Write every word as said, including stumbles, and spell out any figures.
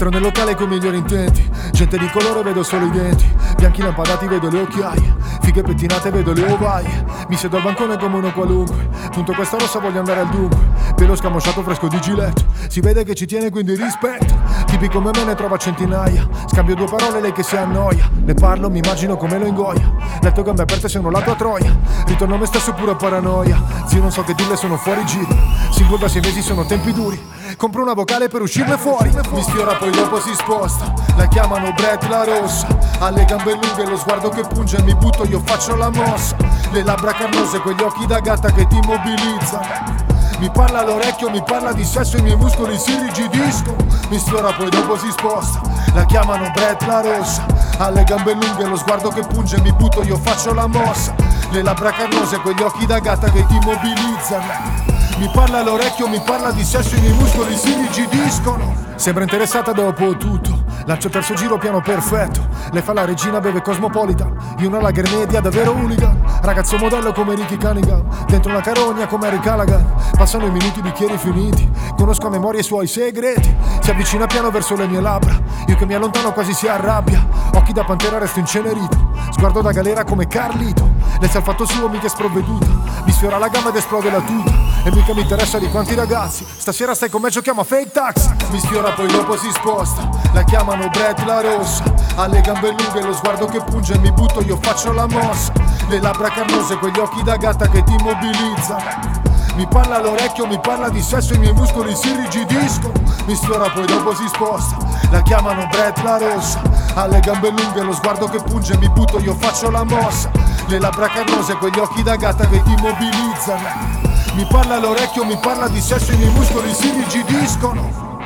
Entro nel locale con i migliori intenti, gente di colore vedo solo i denti, bianchi lampadati vedo le occhiaie, fighe pettinate vedo le ovaie. Mi siedo al bancone come uno qualunque, punto questa rossa voglio andare al dunque, pelo scamosciato fresco di Gillette, si vede che ci tiene quindi rispetto. Tipi come me ne trova centinaia, scambio due parole lei che si annoia, ne parlo mi immagino come lo ingoia, letto gambe aperte se non la tua troia, ritorno a me stesso pure paranoia, zio non so che dirle sono fuori giro, single da sei mesi sono tempi duri, compro una vocale per uscirne fuori, mi sfiora poi dopo si sposta, la chiamano Brett la rossa, ha le gambe lunghe lo sguardo che punge e mi butto io faccio la mossa, le labbra carnose quegli occhi da gatta che ti immobilizzano, mi parla all'orecchio, mi parla di sesso e i miei muscoli si rigidiscono, mi sfiora poi dopo si sposta, la chiamano Brett la rossa, ha le gambe lunghe lo sguardo che punge e mi butto io faccio la mossa, le labbra carnose quegli occhi da gatta che ti immobilizzano, mi parla all'orecchio, mi parla di sesso e i miei muscoli si rigidiscono. Sembra interessata dopo tutto, lancio il terzo giro piano perfetto, lei fa la regina, beve Cosmopolitan, io una lager media davvero hooligan, ragazzo modello come Ricky Cunningham, dentro una carogna come Eric Callaghan, passano i minuti, i bicchieri finiti, conosco a memoria i suoi segreti, si avvicina piano verso le mie labbra, io che mi allontano quasi si arrabbia, occhi da pantera resto incenerito, sguardo da galera come Carlito, lei sa il fatto suo mica è sprovveduta, mi sfiora la gamba ed esplode la tuta, e mica mi interessa di quanti ragazzi, stasera stai con me giochiamo a fake taxi, mi sfiora poi dopo si sposta, la chiamano Brett la rossa, ha le gambe lunghe lo sguardo che punge e mi butto io faccio la mossa, le labbra carnose quegli occhi da gatta che ti immobilizzano, mi parla all'orecchio, mi parla di sesso e i miei muscoli si rigidiscono, mi sfiora poi dopo si sposta, la chiamano Brett la rossa, ha le gambe lunghe lo sguardo che punge e mi butto io faccio la mossa, le labbra carnose quegli occhi da gatta che ti immobilizzano, mi parla all'orecchio, mi parla di sesso e i miei muscoli si rigidiscono.